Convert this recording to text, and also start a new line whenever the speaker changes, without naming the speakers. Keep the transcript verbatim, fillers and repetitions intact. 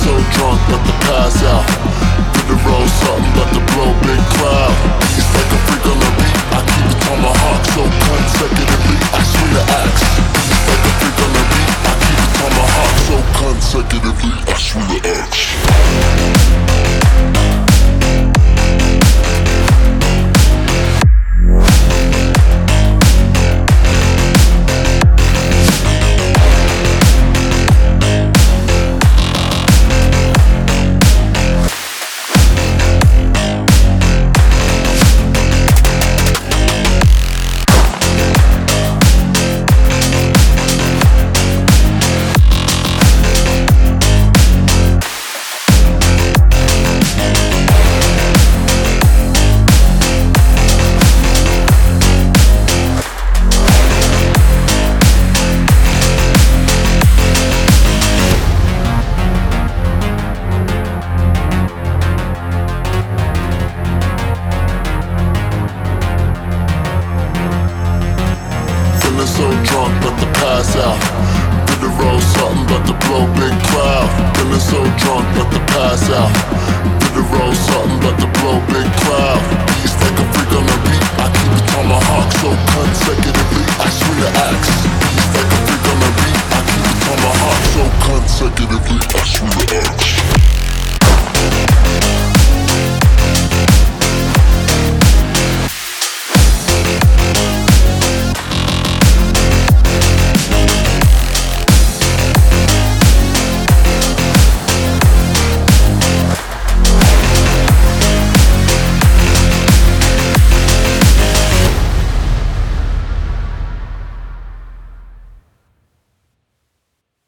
so drunk, about to pass out. Did the roll something, about to blow big cloud. It's like a freak on the beat, I keep the tomahawk so consecutively, I swing the axe. It's like a freak on the beat, I keep the tomahawk so consecutively, I swing the axe. So drunk, about to pass out. Did the roll something, about to blow big cloud. Feeling so drunk, about to pass out. Did the roll something.